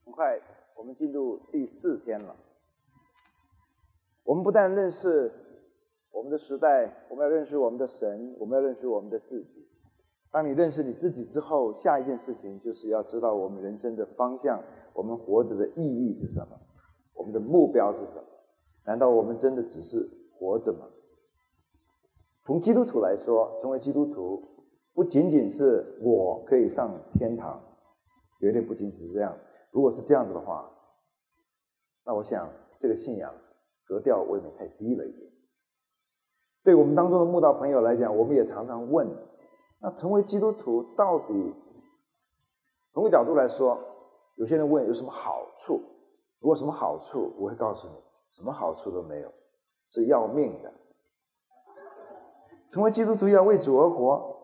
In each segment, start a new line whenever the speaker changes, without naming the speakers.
很快我们进入第4天了。我们不但认识我们的时代，我们要认识我们的神，我们要认识我们的自己。当你认识你自己之后，下一件事情就是要知道我们人生的方向，我们活着的意义是什么，我们的目标是什么。难道我们真的只是活着吗？从基督徒来说，成为基督徒不仅仅是我可以上天堂，绝对不仅只是这样。如果是这样子的话，那我想这个信仰格调未免太低了一点。对我们当中的慕道朋友来讲，我们也常常问，那成为基督徒到底，从个角度来说，有些人问有什么好处？如果什么好处，我会告诉你，什么好处都没有，是要命的。成为基督徒要为主而活，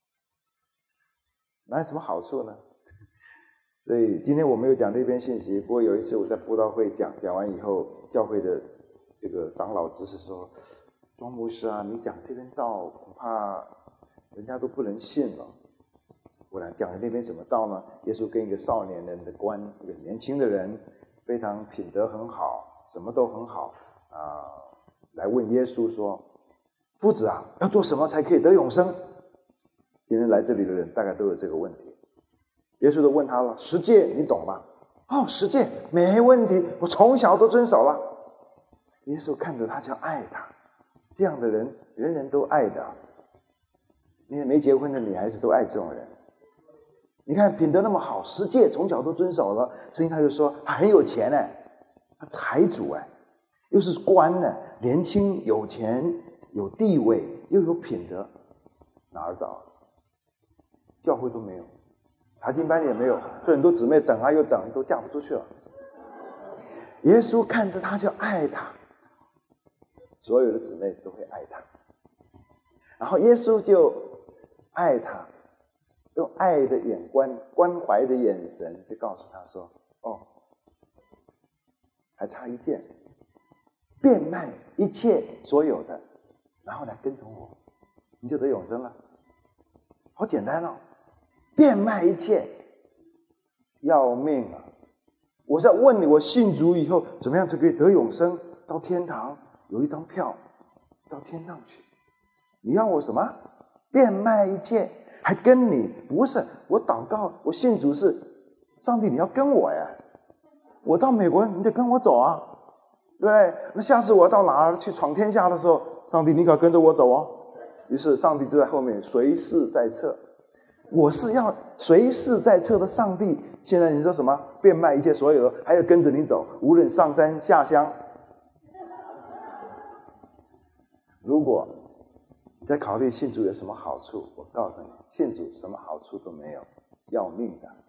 哪有什么好处呢？所以今天我没有讲这篇信息，不过有一次我在布道会讲完以后，教会的这个长老执事说，庄牧师啊，你讲这篇道恐怕人家都不能信了。我俩讲的那篇什么道呢？耶稣跟一个少年人的官，一个年轻的人，非常品德很好，什么都很好来问耶稣说，夫子啊，要做什么才可以得永生？今天来这里的人大概都有这个问题。耶稣都问他了，10诫你懂吗？哦，10诫没问题，我从小都遵守了。耶稣看着他就爱他，这样的人人人都爱的。那些没结婚的女孩子都爱这种人。你看品德那么好，10诫从小都遵守了，所以他就说他很有钱他财主又是官年轻有钱有地位又有品德，哪儿找？教会都没有，查经班也没有，所以很多姊妹等又等，都嫁不出去了。耶稣看着他就爱他，所有的姊妹都会爱他，然后耶稣就爱他，用爱的眼光、关怀的眼神就告诉他说，哦，还差一件，变卖一切所有的，然后来跟从我，你就得永生了。好简单哦，变卖一切，要命啊！我是要问你，我信主以后怎么样才可以得永生，到天堂有一张票到天上去？你要我什么？变卖一切，还跟你？不是，我祷告，我信主是上帝，你要跟我呀！我到美国，你得跟我走啊，对不对？那下次我到哪儿去闯天下的时候，上帝你可要跟着我走哦。于是上帝就在后面随侍在侧。我是要随侍在侧的上帝，现在你说什么？变卖一切所有的，还要跟着你走，无论上山下乡。如果你在考虑信主有什么好处，我告诉你，信主什么好处都没有，要命的。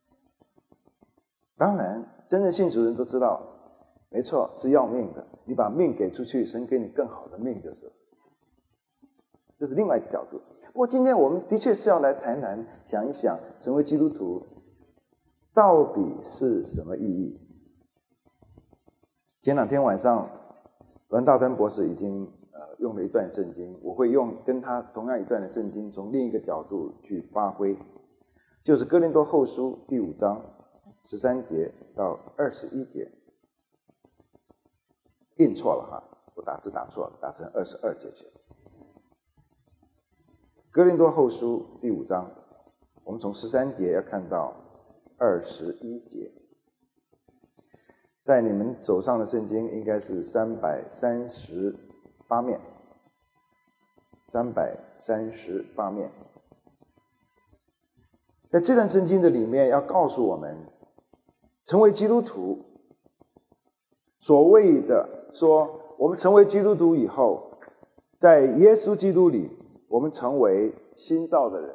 当然真正信主的人都知道，没错，是要命的。你把命给出去，神给你更好的命就是，这是另外一个角度。不过今天我们的确是要来谈谈，想一想成为基督徒到底是什么意义。前2天晚上栾大登博士已经用了一段圣经，我会用跟他同样一段的圣经，从另一个角度去发挥，就是哥林多后书第5章13节到21节。印错了哈，我打字打错了，打成22节去了。哥林多后书第5章，我们从13节要看到21节。在你们手上的圣经应该是338面，338面。在这段圣经的里面要告诉我们，成为基督徒，所谓的说我们成为基督徒以后，在耶稣基督里我们成为新造的人。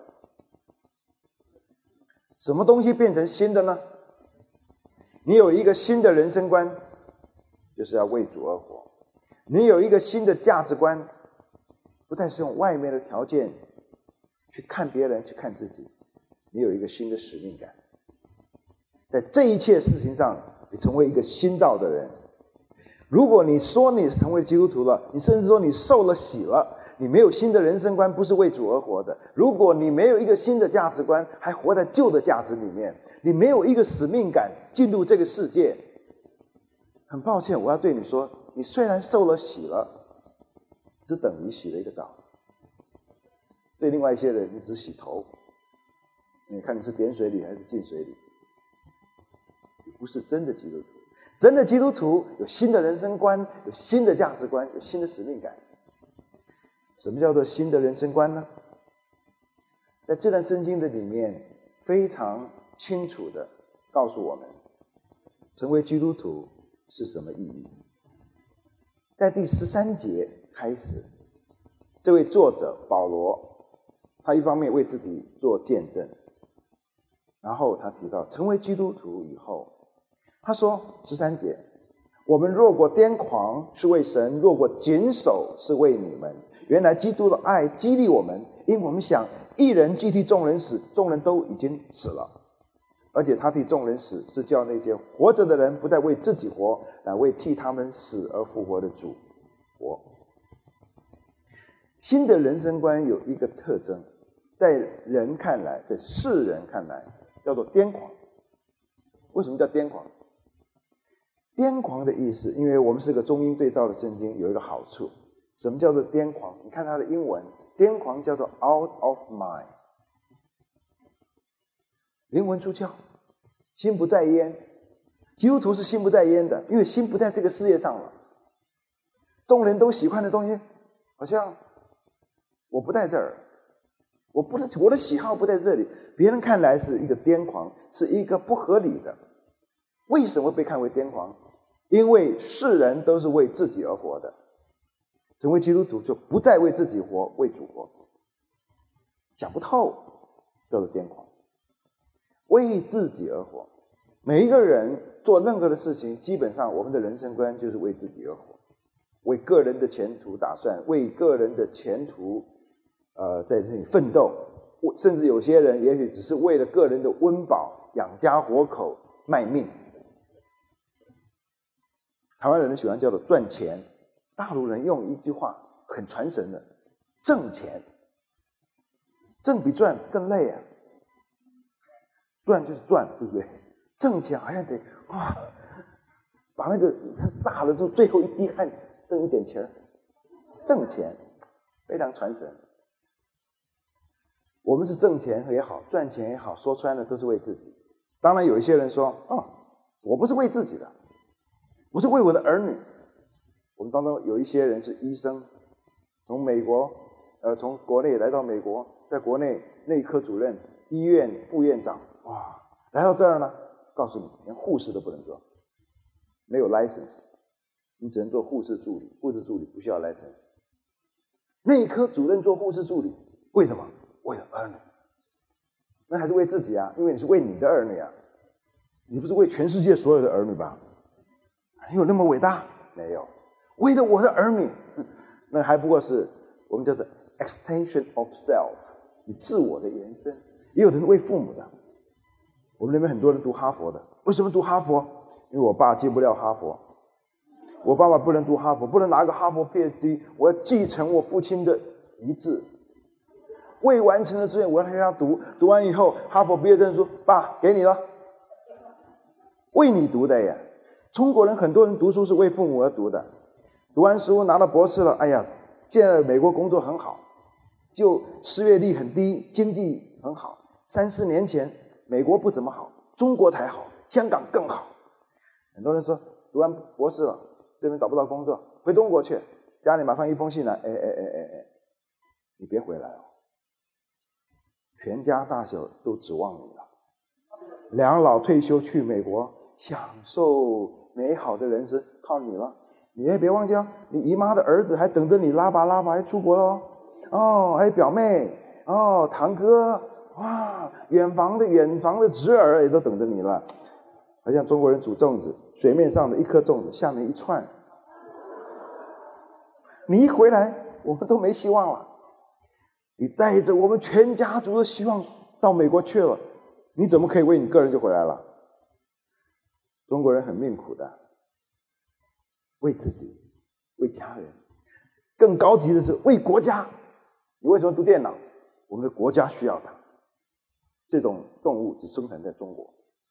什么东西变成新的呢？你有一个新的人生观，就是要为主而活。你有一个新的价值观，不再是用外面的条件去看别人，去看自己。你有一个新的使命感，在这一切事情上，你成为一个新造的人。如果你说你成为基督徒了，你甚至说你受了洗了，你没有新的人生观，不是为主而活的。如果你没有一个新的价值观，还活在旧的价值里面， 你没有一个使命感进入这个世界，很抱歉，我要对你说，你虽然受了洗了，只等于洗了一个澡。对另外一些人，你只洗头，你看你是点水里还是进水里，你不是真的基督徒。真的基督徒有新的人生观，有新的价值观，有新的使命感。什么叫做新的人生观呢？在这段圣经的里面非常清楚的告诉我们，成为基督徒是什么意义。在第13节开始，这位作者保罗，他一方面为自己做见证，然后他提到成为基督徒以后，他说13节，我们若果癫狂是为神，若果谨守是为你们。原来基督的爱激励我们，因我们想一人既替众人死，众人都已经死了，而且他替众人死，是叫那些活着的人不再为自己活，乃为替他们死而复活的主活。新的人生观有一个特征，在人看来，在世人看来叫做癫狂。为什么叫癫狂？癫狂的意思，因为我们是个中英对照的圣经，有一个好处。什么叫做癫狂？你看它的英文，癫狂叫做 out of mind， 灵魂出窍，心不在焉。基督徒是心不在焉的，因为心不在这个世界上了。众人都喜欢的东西，好像我不在这儿，我的喜好不在这里，别人看来是一个癫狂，是一个不合理的。为什么被看为癫狂？因为世人都是为自己而活的，成为基督徒就不再为自己活，为主活。想不透叫做癫狂，为自己而活。每一个人做任何的事情，基本上我们的人生观就是为自己而活，为个人的前途打算，为个人的前途在这里奋斗，甚至有些人也许只是为了个人的温饱、养家活口卖命。台湾人喜欢叫做赚钱，大陆人用一句话很传神的，挣钱。挣比赚更累啊，赚就是赚，对不对？挣钱好像得哇，把那个榨了之后最后一滴汗挣一点钱，挣钱非常传神。我们是挣钱也好，赚钱也好，说穿了都是为自己。当然有一些人说我不是为自己的，我是为我的儿女。我们当中有一些人是医生，从美国从国内来到美国，在国内内科主任、医院副院长，哇，来到这儿呢，告诉你连护士都不能做，没有 license， 你只能做护士助理，护士助理不需要 license。 内科主任做护士助理，为什么？为了儿女。那还是为自己啊，因为你是为你的儿女啊，你不是为全世界所有的儿女吧？你有那么伟大？没有，为了我的儿女，那还不过是我们叫做 extension of self， 你自我的延伸。也有人为父母的，我们那边很多人读哈佛的，为什么读哈佛？因为我爸进不了哈佛，我爸爸不能读哈佛，不能拿个哈佛 PhD， 我要继承我父亲的遗志。未完成的志愿我要让他读，读完以后哈佛毕业证书，爸给你了，为你读的呀。中国人很多人读书是为父母而读的，读完书拿到博士了，哎呀，现在美国工作很好，就失业率很低，经济很好。3-4年前美国不怎么好，中国才好，香港更好。很多人说读完博士了，这边找不到工作，回中国去，家里马上一封信来，你别回来哦，全家大小都指望你了。两老退休去美国，享受美好的人生，靠你了。你也别忘记哦，你姨妈的儿子还等着你拉拔还出国了哦，还有表妹哦，堂哥，哇，远房的侄儿也都等着你了。好像中国人煮粽子，水面上的一颗粽子，下面一串，你一回来，我们都没希望了。你带着我们全家族的希望到美国去了，你怎么可以为你个人就回来了？中国人很命苦的，为自己，为家人，更高级的是为国家。你为什么读电脑？我们的国家需要它。这种动物只生产在中国，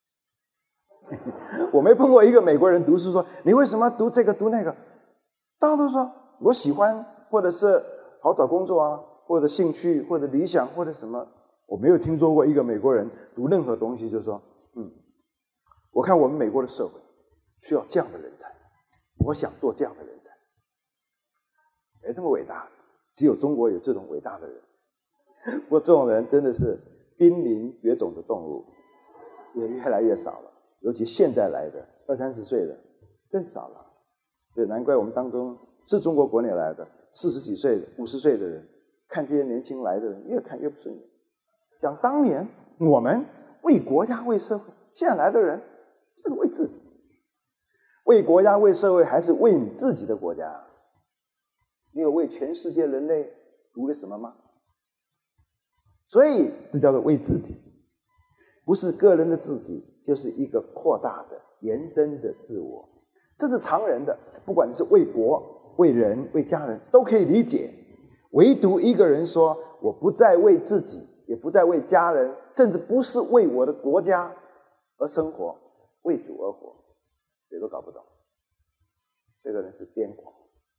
我没碰过一个美国人读书说你为什么读这个读那个，大家都说我喜欢，或者是好找工作啊，或者兴趣，或者理想，或者什么。我没有听说过一个美国人读任何东西就说我看我们美国的社会需要这样的人才，我想做这样的人才。没这么伟大，只有中国有这种伟大的人。不过这种人真的是濒临绝种的动物，也越来越少了，尤其现在来的20、30岁的更少了。所以难怪我们当中是中国国内来的40几岁的50岁的人，看这些年轻来的人越看越不顺眼。讲当年我们为国家为社会，现在来的人就是为自己，为国家为社会还是为你自己的国家？你有为全世界人类读了什么吗？所以这叫做为自己，不是个人的自己，就是一个扩大的延伸的自我。这是常人的，不管你是为国为人为家人都可以理解，唯独一个人说我不再为自己，也不再为家人，甚至不是为我的国家而生活，为主而活，谁都搞不懂。这个人是癫狂。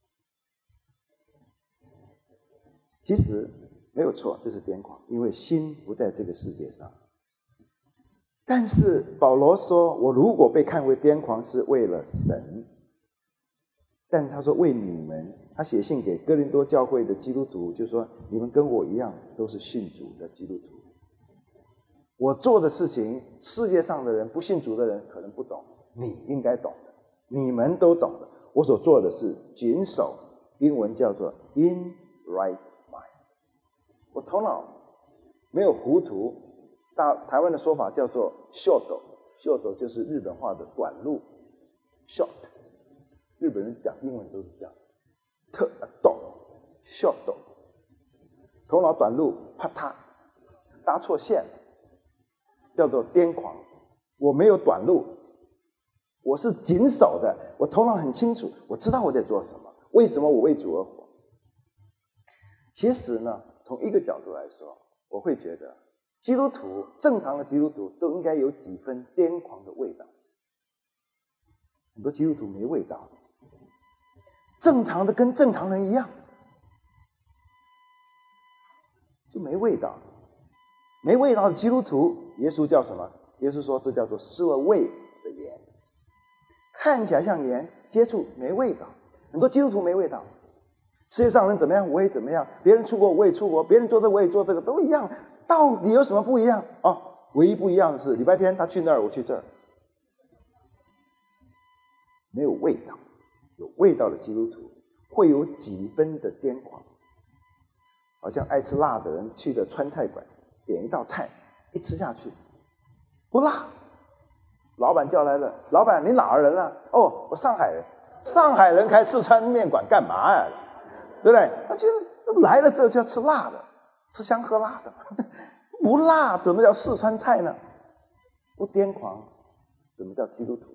其实没有错，这是癫狂，因为心不在这个世界上。但是保罗说，我如果被看为癫狂，是为了神。但他说为你们，他写信给哥林多教会的基督徒，就说你们跟我一样都是信主的基督徒。我做的事情，世界上的人不信主的人可能不懂，你应该懂的，你们都懂的。我所做的是谨守，英文叫做 in right mind。我头脑没有糊涂，台湾的说法叫做秀斗，秀斗就是日本话的短路 short。日本人讲英文都是这样，特懂秀斗，头脑短路，啪嗒搭错线，叫做癫狂。我没有短路，我是谨守的，我头脑很清楚，我知道我在做什么，为什么我为主而活。其实呢，从一个角度来说，我会觉得基督徒，正常的基督徒都应该有几分癫狂的味道。很多基督徒没味道，正常的跟正常人一样，就没味道。没味道的基督徒，耶稣叫什么？耶稣说这叫做失了味的盐，看起来像盐，接触没味道。很多基督徒没味道，世界上人怎么样我也怎么样，别人出国我也出国，别人做这个我也做这个，都一样，到底有什么不一样？唯一不一样的是礼拜天他去那儿，我去这儿，没有味道。有味道的基督徒会有几分的癫狂，好像爱吃辣的人去了川菜馆，点一道菜，一吃下去不辣，老板叫来了，老板你哪儿人啊？我上海人。上海人开四川面馆干嘛呀？对不对？他觉得来了之后就要吃辣的，吃香喝辣的，不辣怎么叫四川菜呢？不癫狂怎么叫基督徒？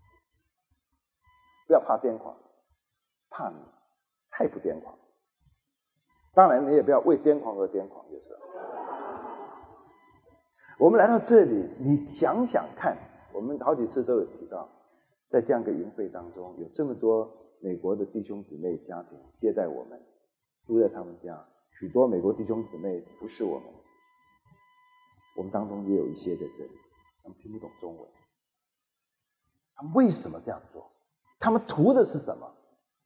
不要怕癫狂，怕你太不癫狂。当然你也不要为癫狂而癫狂，就是。我们来到这里，你想想看，我们好几次都有提到，在这样一个营会当中，有这么多美国的弟兄姊妹家庭接待我们，住在他们家，许多美国弟兄姊妹不是我们，我们当中也有一些在这里，他们听不懂中文，他们为什么这样做？他们图的是什么？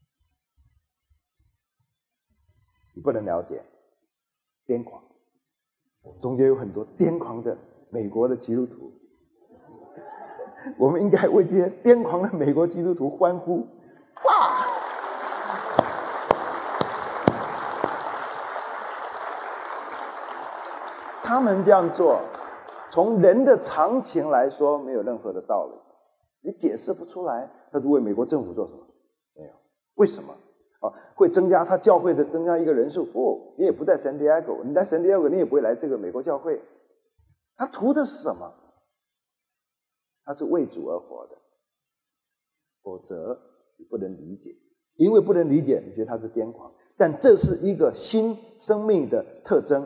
你不能了解，癫狂。中间有很多癫狂的美国的基督徒，我们应该为这些癫狂的美国基督徒欢呼！哇！他们这样做，从人的常情来说，没有任何的道理，你解释不出来。他是为美国政府做什么？没有。为什么？会增加他教会的增加一个人数？你也不在圣地亚哥，你在圣地亚哥，你也不会来这个美国教会。他图的是什么？他是为主而活的，否则你不能理解。因为不能理解，你觉得他是癫狂，但这是一个新生命的特征。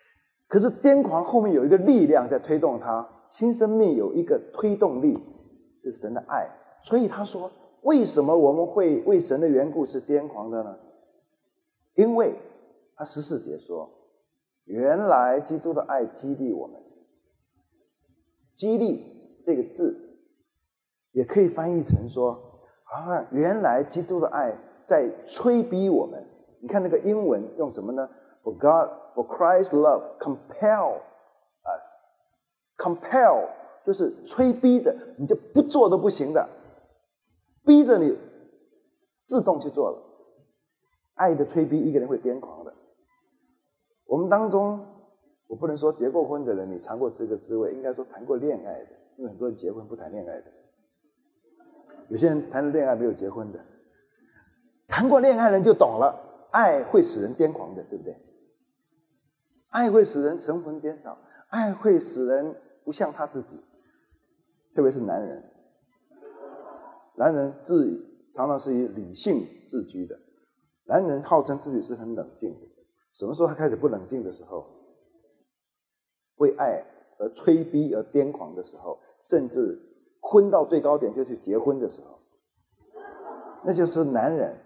可是癫狂后面有一个力量在推动它，新生命有一个推动力， 是神的爱。所以他说，为什么我们会为神的缘故是癫狂的呢？因为他14节说，原来基督的爱激励我们。激励这个字也可以翻译成说，原来基督的爱在催逼我们。你看那个英文用什么呢？ For Christ's love compel us。 compel 就是催逼的，你就不做都不行的，逼着你自动去做了。爱的催逼一个人会癫狂的。我们当中，我不能说结过婚的人你尝过这个滋味，应该说谈过恋爱的，因为很多人结婚不谈恋爱的，有些人谈了恋爱没有结婚的。谈过恋爱的人就懂了，爱会使人癫狂的，对不对？爱会使人神魂颠倒，爱会使人不像他自己，特别是男人。男人常常是以理性自居的，男人号称自己是很冷静的。什么时候他开始不冷静的时候，为爱而催逼而癫狂的时候，甚至昏到最高点就去结婚的时候，那就是男人。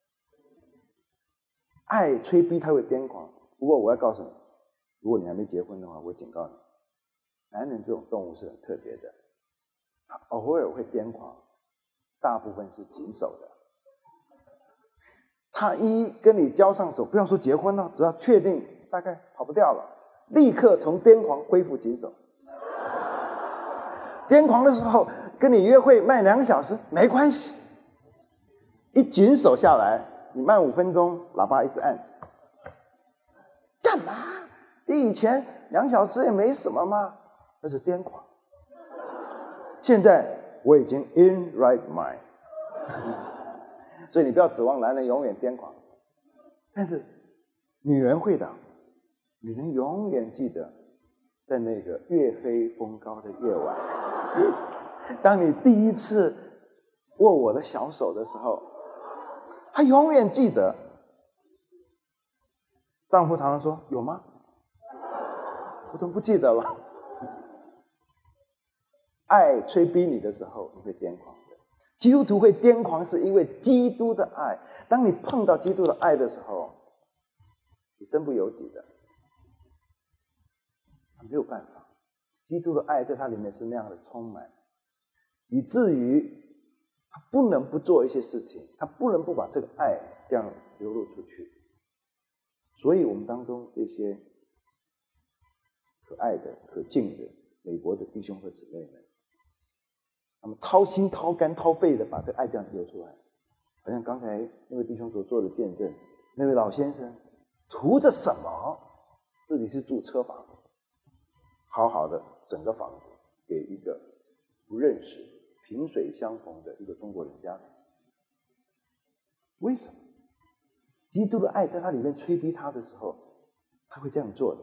爱催逼他会癫狂。不过我要告诉你，如果你还没结婚的话，我警告你，男人这种动物是很特别的，他偶尔会癫狂，大部分是谨守的。他一跟你交上手，不要说结婚了，只要确定大概跑不掉了，立刻从癫狂恢复谨守。癫狂的时候跟你约会慢2个小时没关系，一谨守下来，你慢5分钟，喇叭一直按。干嘛？你以前2小时也没什么嘛，那是癫狂。现在我已经 in right mind。所以你不要指望男人永远癫狂，但是女人会的。女人永远记得，在那个月黑风高的夜晚，当你第一次握我的小手的时候，她永远记得。丈夫常常说：“有吗？我都不记得了。”爱催逼你的时候，你会癫狂。基督徒会癫狂是因为基督的爱。当你碰到基督的爱的时候，你身不由己的，没有办法。基督的爱在他里面是那样的充满，以至于他不能不做一些事情，他不能不把这个爱这样流露出去。所以我们当中这些可爱的可敬的美国的弟兄和姊妹们，他们掏心掏肝掏肺的把这爱这样流出来。好像刚才那位弟兄所做的见证，那位老先生图着什么？自己是住车房，好好的整个房子给一个不认识萍水相逢的一个中国人家庭。为什么？基督的爱在他里面催逼他的时候，他会这样做的。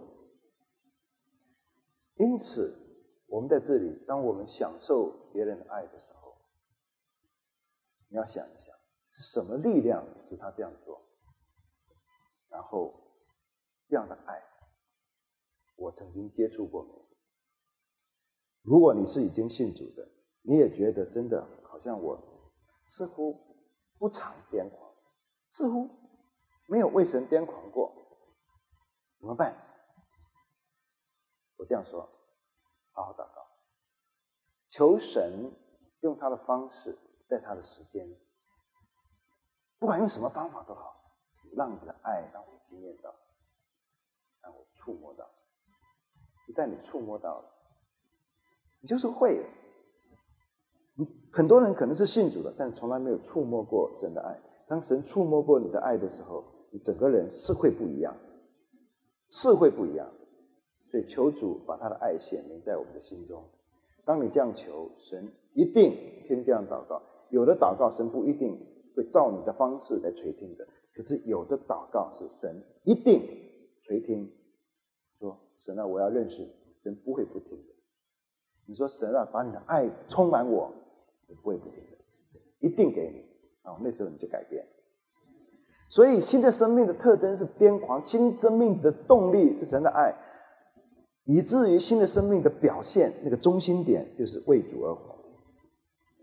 因此我们在这里，当我们享受别人的爱的时候，你要想一想，是什么力量使他这样做？然后这样的爱，我曾经接触过没有？如果你是已经信主的，你也觉得真的好像我似乎不常癫狂，似乎没有为神癫狂过，怎么办？我这样说，好好祷告，求神用他的方式，在他的时间，不管用什么方法都好，让你的爱让我经验到，让我触摸到。一旦你触摸到了，你就是会了。很多人可能是信主的，但从来没有触摸过神的爱。当神触摸过你的爱的时候，你整个人是会不一样，是会不一样。所以求主把他的爱显明在我们的心中。当你这样求，神一定听这样祷告。有的祷告神不一定会照你的方式来垂听的，可是有的祷告是神一定垂听。说神啊，我要认识你，神不会不听的。你说神啊，把你的爱充满我，神不会不听的，一定给你。那时候你就改变。所以新的生命的特征是癫狂，新生命的动力是神的爱，以至于新的生命的表现，那个中心点就是为主而活。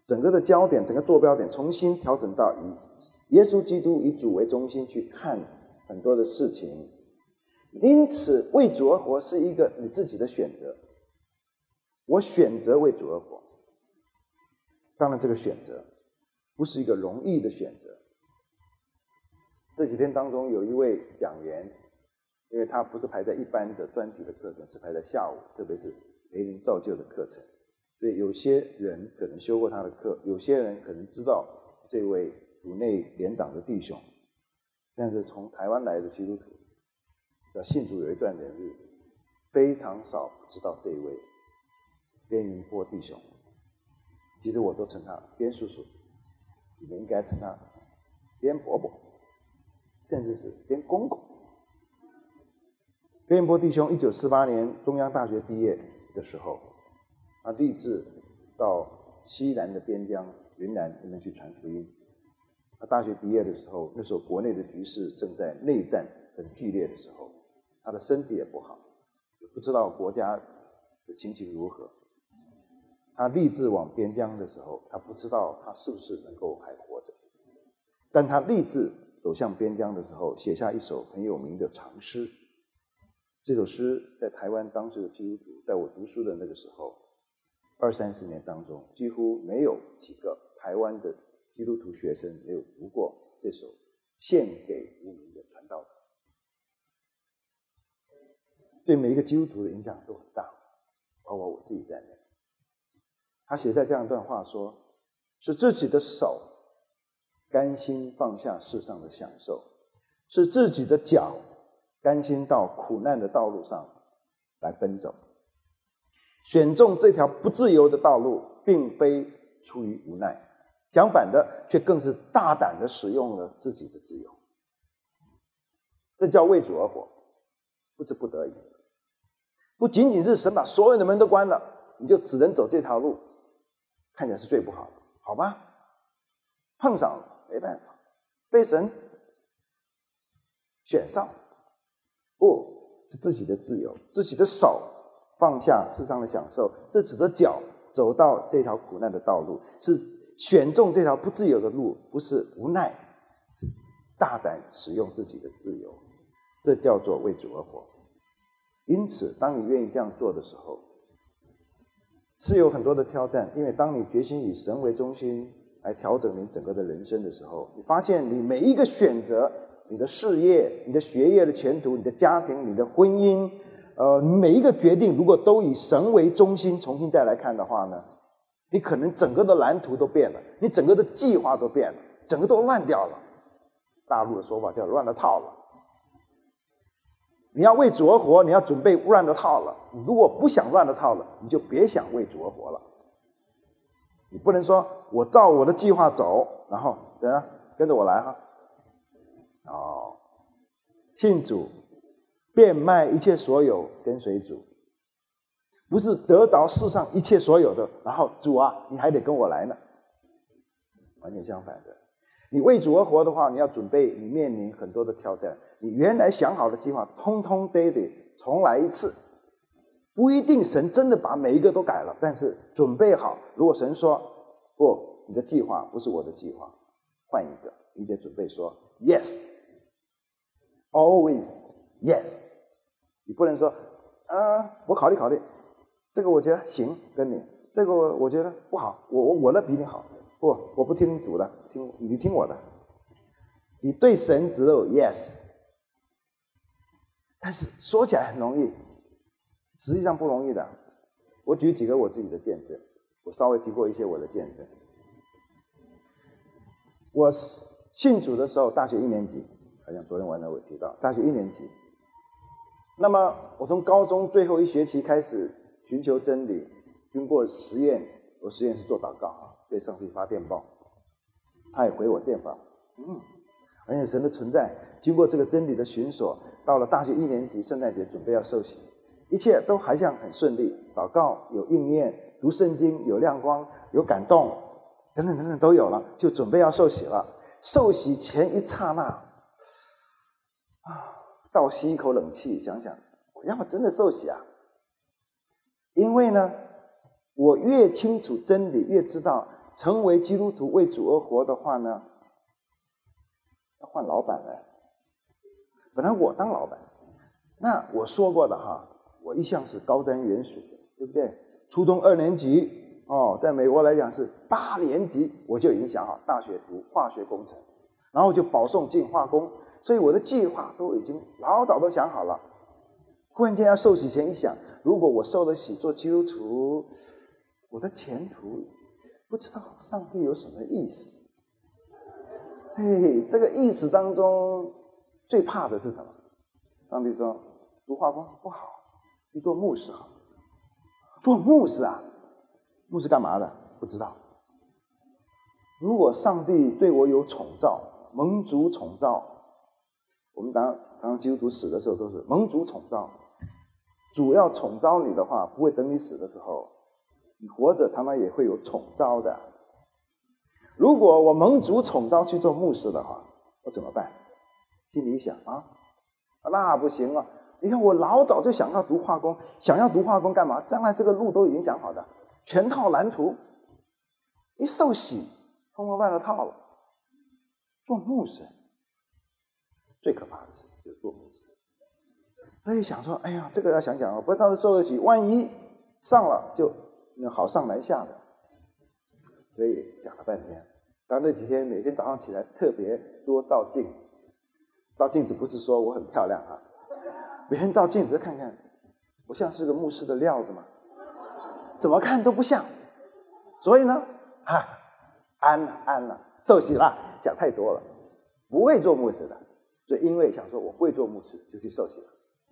整个的焦点，整个坐标点重新调整到以耶稣基督以主为中心去看很多的事情。因此为主而活是一个你自己的选择，我选择为主而活。当然这个选择不是一个容易的选择。这几天当中有一位讲员，因为他不是排在一般的专题的课程，是排在下午，特别是培灵造就的课程，所以有些人可能修过他的课，有些人可能知道这位主内联长的弟兄，但是从台湾来的基督徒叫信主有一段人日，非常少不知道这一位边云波弟兄。其实我都称他边叔叔，你们应该称他边伯伯，甚至是边公公。边云波弟兄1948年中央大学毕业的时候，他立志到西南的边疆云南那边去传福音。他大学毕业的时候，那时候国内的局势正在内战很剧烈的时候，他的身体也不好，也不知道国家的情形如何。他立志往边疆的时候，他不知道他是不是能够还活着。但他立志走向边疆的时候，写下一首很有名的长诗。这首诗在台湾当时的基督徒，在我读书的那个时候，20-30年当中，几乎没有几个台湾的基督徒学生没有读过这首《献给无名的传道者》，对每一个基督徒的影响都很大，包括我自己在内。他写在这样一段话说：是自己的手甘心放下世上的享受，是自己的脚甘心到苦难的道路上来奔走。选中这条不自由的道路，并非出于无奈，相反的，却更是大胆的使用了自己的自由。这叫为主而活，不是不得已。不仅仅是神把所有的门都关了，你就只能走这条路，看起来是最不好的，好吧？碰上了没办法，被神选上，不是自己的自由，自己的手放下世上的享受，自己的脚走到这条苦难的道路，是选中这条不自由的路，不是无奈，是大胆使用自己的自由，这叫做为主而活。因此当你愿意这样做的时候，是有很多的挑战，因为当你决心以神为中心来调整你整个的人生的时候，你发现你每一个选择，你的事业，你的学业的前途，你的家庭，你的婚姻，每一个决定如果都以神为中心重新再来看的话呢，你可能整个的蓝图都变了，你整个的计划都变了，整个都乱掉了。大陆的说法叫乱了套了。你要为主而活，你要准备乱了套了。你如果不想乱了套了，你就别想为主而活了。你不能说我照我的计划走，然后怎样跟着我来哈。信主，变卖一切所有跟随主，不是得着世上一切所有的，然后主啊，你还得跟我来呢。完全相反的，你为主而活的话，你要准备你面临很多的挑战，你原来想好的计划通通得重来一次。不一定神真的把每一个都改了，但是准备好，如果神说不，你的计划不是我的计划，换一个，你得准备说 yes always yes。 你不能说我考虑考虑，这个我觉得行跟你，这个我觉得不好，我的比你好，不，我不听主的，你听我的。你对神只有 yes， 但是说起来很容易，实际上不容易的。我举几个我自己的见证，我稍微提过一些我的见证。我信主的时候，大学1年级，好像昨天晚上我提到，大学1年级。那么我从高中最后1学期开始寻求真理，经过实验，我实验是做祷告对上帝发电报，他也回我电报，而且神的存在，经过这个真理的寻索，到了大学1年级，圣诞节准备要受洗，一切都还像很顺利，祷告有应验，读圣经有亮光，有感动，等等等等都有了，就准备要受洗了。受洗前一刹那，倒吸一口冷气，想想我要不真的受洗啊？因为呢，我越清楚真理，越知道成为基督徒为主而活的话呢，要换老板了。本来我当老板，那我说过的哈，我一向是高瞻远瞩的，对不对？初中2年级在美国来讲是8年级，我就已经想好大学读化学工程，然后就保送进化工，所以我的计划都已经老早都想好了。忽然间要受洗前一想，如果我受了洗做基督徒，我的前途不知道上帝有什么意思。这个意思当中最怕的是什么？上帝说读化工不好，去做牧师好。做牧师啊？牧师干嘛的？不知道。如果上帝对我有宠召，蒙主宠召，我们当基督徒死的时候都是蒙主宠召，主要宠召你的话，不会等你死的时候，你活着常常也会有宠召的。如果我蒙主宠召去做牧师的话，我怎么办？心里一想那不行啊！你看我老早就想要读化工，想要读化工干嘛？将来这个路都已经想好的，全套蓝图，一受洗，通通乱了套了。做牧师最可怕的事就是做牧师，所以想说，哎呀，这个要想想不然到时候受了洗，万一上了就好上难下的。所以讲了半天，到那几天每天早上起来特别多照镜，照镜子不是说我很漂亮啊，每天照镜子看看，我像是个牧师的料子吗？怎么看都不像。所以呢，安了，受洗了，讲太多了，不会做牧师的。所以因为想说我会做牧师，就去受洗了。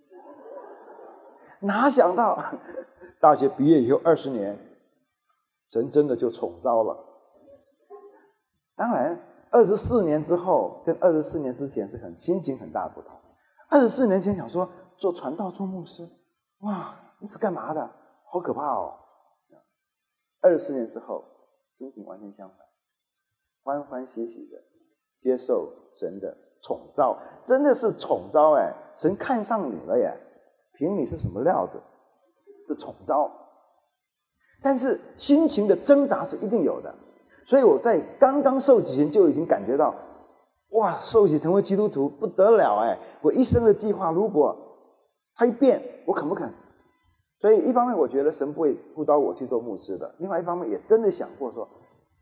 哪想到大学毕业以后20年，神真的就宠召了。当然24年之后跟24年之前是心情很大的不同。24年前想说做传道做牧师，哇，那是干嘛的？好可怕哦。24年之后心情完全相反，欢欢喜喜的接受神的宠召，真的是宠召神看上你了耶，凭你是什么料子，是宠召。但是心情的挣扎是一定有的，所以我在刚刚受洗前就已经感觉到，哇，受洗成为基督徒不得了我一生的计划如果它一变，我肯不肯？所以一方面我觉得神不会呼召我去做牧师的，另外一方面也真的想过说，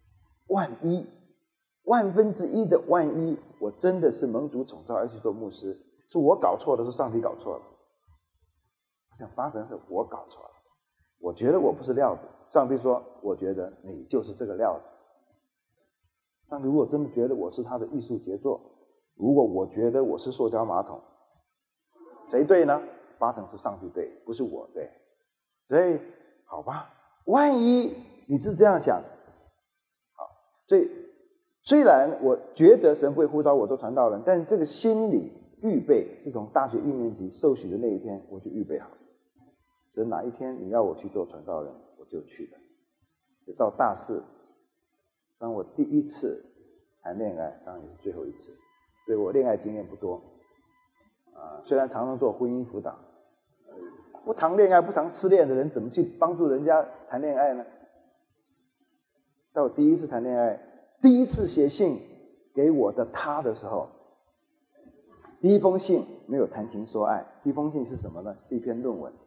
万分之一的万一，我真的是蒙主宠召而去做牧师，是我搞错了，是上帝搞错了。我想发生是我搞错了，我觉得我不是料子，上帝说我觉得你就是这个料子。上帝如果真的觉得我是他的艺术杰作，如果我觉得我是塑胶马桶，谁对呢？发生是上帝对，不是我对。所以好吧，万一你是这样想，好，所以虽然我觉得神不会呼召我做传道人，但是这个心理预备是从大学1年级受洗的那一天我就预备好。所以哪一天你要我去做传道人，我就去了。就到大4，当我第一次谈恋爱，当然也是最后一次，所以我恋爱经验不多。虽然常常做婚姻辅导，不常恋爱不常失恋的人怎么去帮助人家谈恋爱呢？在我第一次谈恋爱，第一次写信给我的他的时候，第一封信没有谈情说爱，第一封信是什么呢？是一篇论文。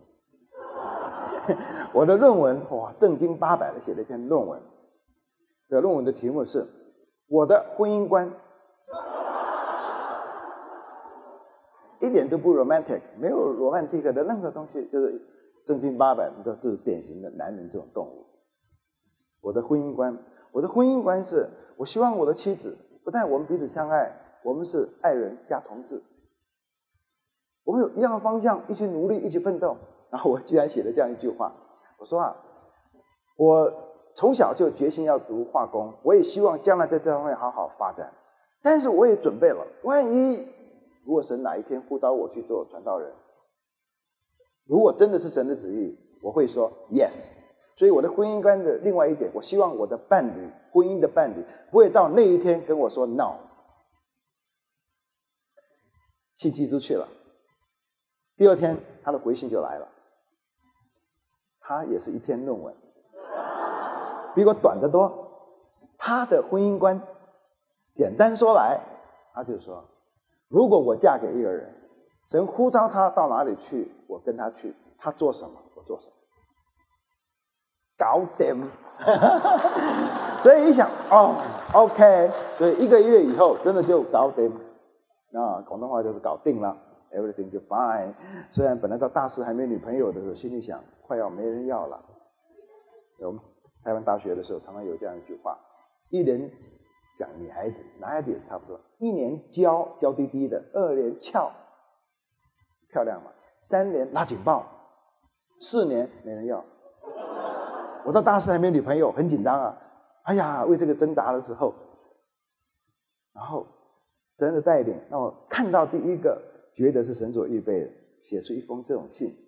我的论文正经八百的写了一篇论文，这个论文的题目是我的婚姻观，一点都不 romantic， 没有 romantic 的任何东西，就是正经八百的，就是典型的男人这种动物。我的婚姻观是，我希望我的妻子不但我们彼此相爱，我们是爱人加同志，我们有一样的方向，一起努力，一起奋斗。然后我居然写了这样一句话，我说我从小就决心要读化工，我也希望将来在这方面好好发展，但是我也准备了，万一如果神哪一天呼召我去做传道人，如果真的是神的旨意，我会说 yes。 所以我的婚姻观的另外一点，我希望我的伴侣，婚姻的伴侣不会到那一天跟我说 no。 信寄出去了，第2天他的回信就来了，他也是一篇论文，比我短得多， 他的婚姻观，简单说来，他就说，如果我嫁给一个人，神呼召他到哪里去，我跟他去，他做什么我做什么，搞定。所以一想，OK， 所以1个月以后真的就搞定。广东话就是搞定了 ，everything 就 fine。虽然本来到大四还没女朋友的时候，心里想快要没人要了。我们台湾大学的时候，常常有这样一句话：一年讲女孩子，男孩子也差不多，1年娇滴滴的，2年俏漂亮嘛，3年拉警报，4年没人要。我到大四还没女朋友，很紧张啊！哎呀，为这个挣扎的时候，然后神的带领让我看到第一个，觉得是神所预备的，写出一封这种信。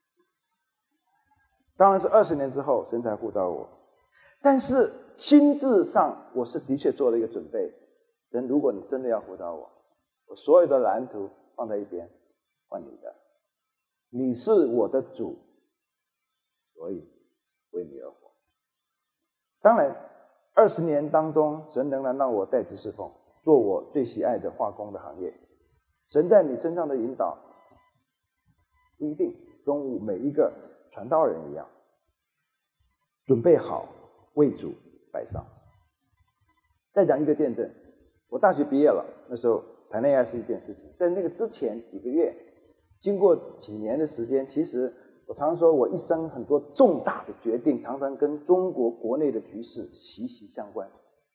当然是20年之后，神才呼召我。但是心智上，我是的确做了一个准备。神，如果你真的要呼召我，我所有的蓝图放在一边，换你的。你是我的主，所以为你而活。当然，20年当中，神仍然让我在职侍奉，做我最喜爱的化工的行业。神在你身上的引导，不一定跟每一个传道人一样，准备好为主摆上。再讲一个见证，我大学毕业了，那时候谈恋爱是一件事情，在那个之前几个月，经过几年的时间，其实我常说我一生很多重大的决定，常常跟中国国内的局势息息相关。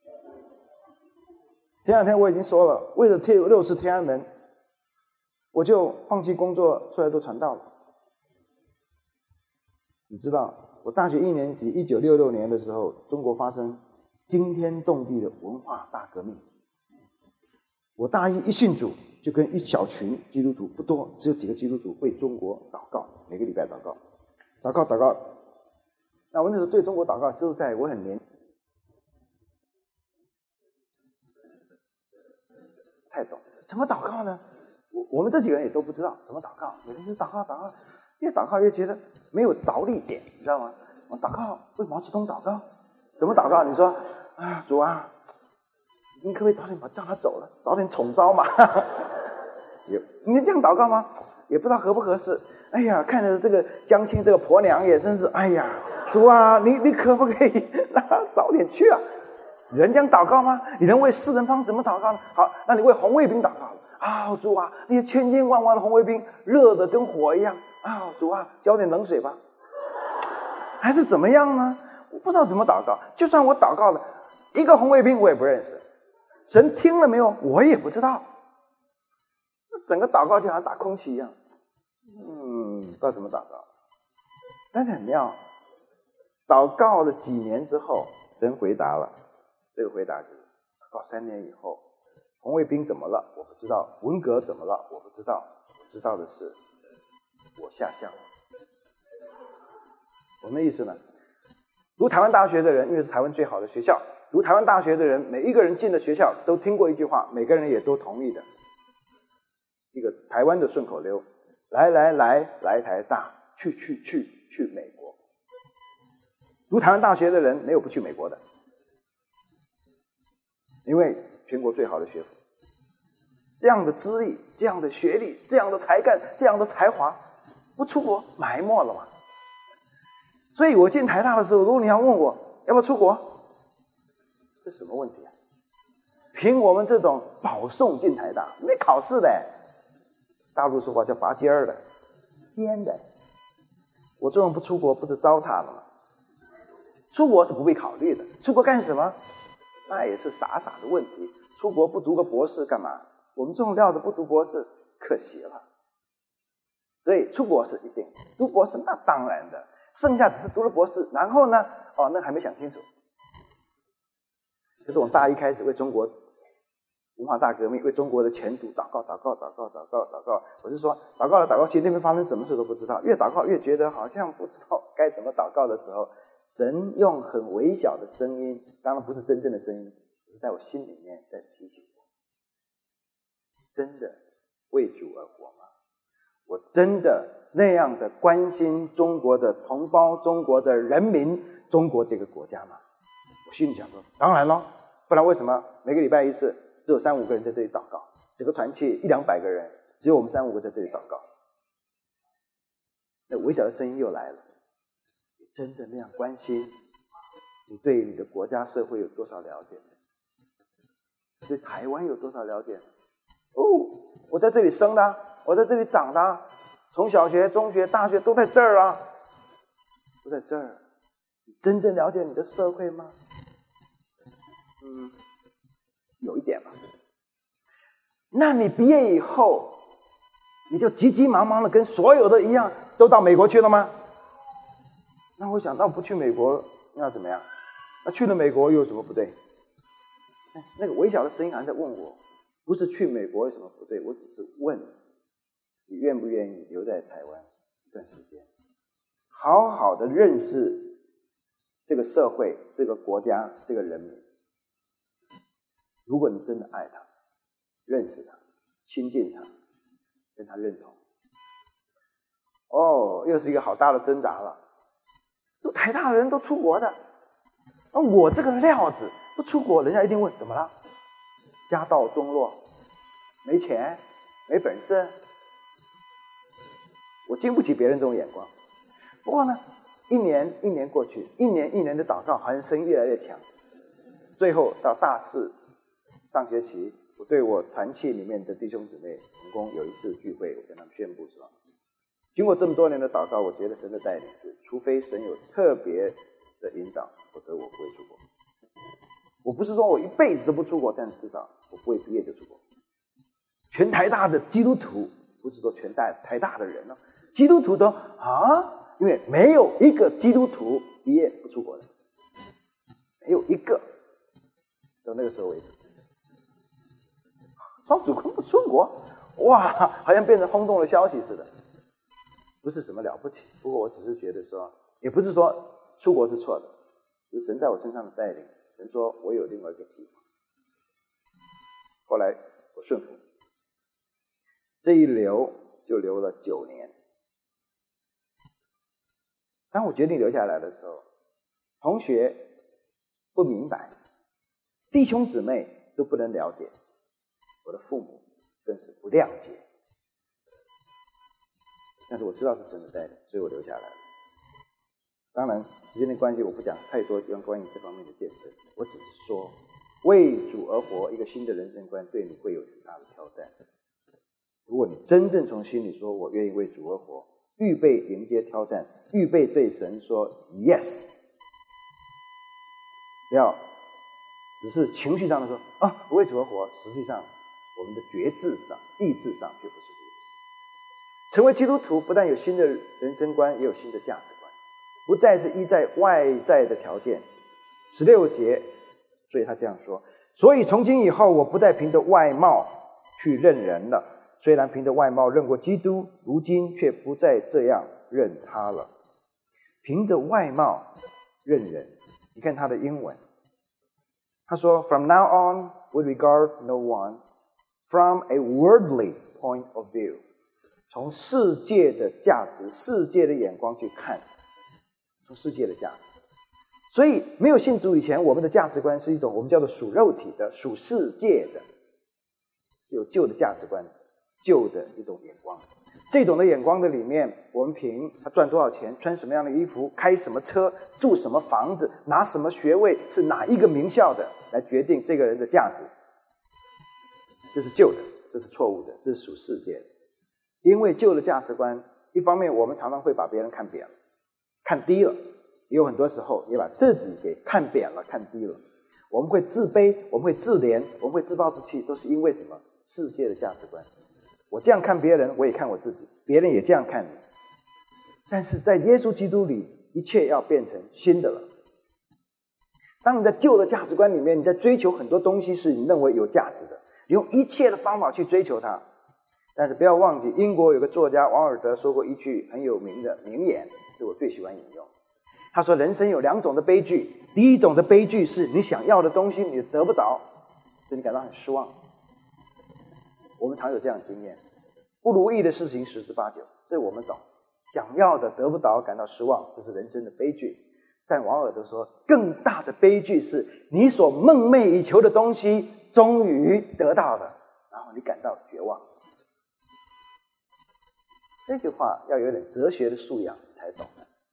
前2天我已经说了，为了6次天安门，我就放弃工作出来做传道了。你知道，我大学1年级1966年的时候，中国发生惊天动地的文化大革命。我大一信主，就跟一小群基督徒，不多，只有几个基督徒为中国祷告，每个礼拜祷告。那我那时候对中国祷告，说实在我很年太懂，怎么祷告呢？我们这几个人也都不知道怎么祷告，每天就祷告，越祷告越觉得没有着力点，你知道吗？我祷告为毛泽东祷告，怎么祷告？你说主啊，你可不可以早点叫他走了，早点宠招嘛？你这样祷告吗？也不知道合不合适。哎呀，看着这个江青这个婆娘也真是，哎呀，主啊，你可不可以让他早点去啊？人这样祷告吗？你能为4人帮怎么祷告呢？好，那你为红卫兵祷告主啊，那些千千万万的红卫兵热得跟火一样主啊，浇点冷水吧。还是怎么样呢？我不知道怎么祷告。就算我祷告了一个红卫兵，我也不认识。神听了没有？我也不知道。整个祷告就好像打空气一样，不知道怎么祷告。但是很妙，祷告了几年之后，神回答了。这个回答就是：祷告3年以后，红卫兵怎么了？我不知道。文革怎么了？我不知道。我知道的是，我下乡了。什么意思呢？读台湾大学的人，因为是台湾最好的学校，读台湾大学的人，每一个人进了学校都听过一句话，每个人也都同意的。一个台湾的顺口溜：来台大，去美国。读台湾大学的人没有不去美国的，因为全国最好的学府，这样的资历，这样的学历，这样的才干，这样的才华，不出国埋没了嘛。所以我进台大的时候，如果你要问我要不要出国，这什么问题啊？凭我们这种保送进台大，没考试的，大陆说话叫拔尖儿的，编的。我这种不出国，不是糟蹋了吗？出国是不被考虑的，出国干什么？那也是傻的问题。出国不读个博士干嘛？我们这种料子不读博士，可惜了。所以出国是一定，读博士那当然的，剩下只是读了博士，然后呢？那还没想清楚。可是我们大一开始为中国文化大革命，为中国的前途祷告。我是说，祷告，其实那边发生什么事都不知道。越祷告越觉得好像不知道该怎么祷告的时候，神用很微小的声音，当然不是真正的声音，只是在我心里面在提醒我：真的为主而活吗？我真的那样的关心中国的同胞、中国的人民、中国这个国家吗？我心里想说，当然了。 不然为什么每个礼拜一次只有3-5个人在这里祷告，整个团契100-200个人，只有我们3-5个在这里祷告？那微小的声音又来了，你真的那样关心你对你的国家社会有多少了解？对台湾有多少了解？我在这里生的，我在这里长的，从小学、中学、大学都在这儿啊，都在这儿。你真正了解你的社会吗？有一点吧。那你毕业以后，你就急急忙忙的跟所有的一样，都到美国去了吗？那我想到不去美国，那要怎么样？那去了美国又有什么不对？但是那个微小的声音还在问我，不是去美国有什么不对，我只是问你愿不愿意留在台湾一段时间，好好的认识这个社会、这个国家、这个人民。如果你真的爱他、认识他、亲近他、跟他认同，又是一个好大的挣扎了。都台大的人都出国的，我这个料子不出国，人家一定问怎么了？家道中落，没钱，没本事。我经不起别人这种眼光。不过呢，一年一年过去，一年一年的祷告，好像声音越来越强。最后到大4上学期，我对我团契里面的弟兄姊妹同工有一次聚会，我跟他们宣布说，经过这么多年的祷告，我觉得神的带领是，除非神有特别的引导，否则我不会出国。我不是说我一辈子都不出国，但至少我不会毕业就出国。全台大的基督徒，不是说全台大的人基督徒都因为没有一个基督徒毕业不出国的，没有一个，到那个时候为止。双主公不出国，哇，好像变成轰动的消息似的，不是什么了不起。不过我只是觉得说，也不是说出国是错的，只是神在我身上的带领。神说我有另外一个计划，后来我顺服，这一留就留了9年。当我决定留下来的时候，同学不明白，弟兄姊妹都不能了解，我的父母更是不谅解。但是我知道是神的带领，所以我留下来了。当然时间的关系，我不讲太多关于这方面的见证，我只是说为主而活，一个新的人生观对你会有很大的挑战。如果你真正从心里说我愿意为主而活，预备迎接挑战，预备对神说 yes， 不要只是情绪上的说我为主而活，实际上我们的觉知上、意志上却不是如此。成为基督徒不但有新的人生观，也有新的价值观，不再是依在外在的条件。16节，所以他这样说，所以从今以后，我不再凭着外貌去认人了。虽然凭着外貌认过基督，如今却不再这样认他了。凭着外貌认人，你看他的英文，他说 From now on, we regard no one from a worldly point of view， 从世界的价值、世界的眼光去看，从世界的价值。所以没有信主以前，我们的价值观是一种我们叫做属肉体的、属世界的，是有旧的价值观，旧的一种眼光。这种的眼光的里面，我们凭他赚多少钱、穿什么样的衣服、开什么车、住什么房子、拿什么学位、是哪一个名校的，来决定这个人的价值。这是旧的，这是错误的，这是属世界的。因为旧的价值观，一方面我们常常会把别人看扁了、看低了，也有很多时候也把自己给看扁了、看低了。我们会自卑，我们会自怜，我们会自暴自弃，都是因为什么？世界的价值观。我这样看别人，我也看我自己，别人也这样看你。但是在耶稣基督里，一切要变成新的了。当你在旧的价值观里面，你在追求很多东西是你认为有价值的，你用一切的方法去追求它。但是不要忘记，英国有个作家王尔德说过一句很有名的名言，是我最喜欢引用。他说人生有2种的悲剧，第一种的悲剧是你想要的东西你得不着，所以你感到很失望。我们常有这样的经验，不如意的事情10之8九，这我们懂。想要的得不到，感到失望，这是人生的悲剧。
但王尔德说，更大的悲剧是你所梦寐以求的东西终于得到了，然后你感到绝望。这句话要有点哲学的素养才懂。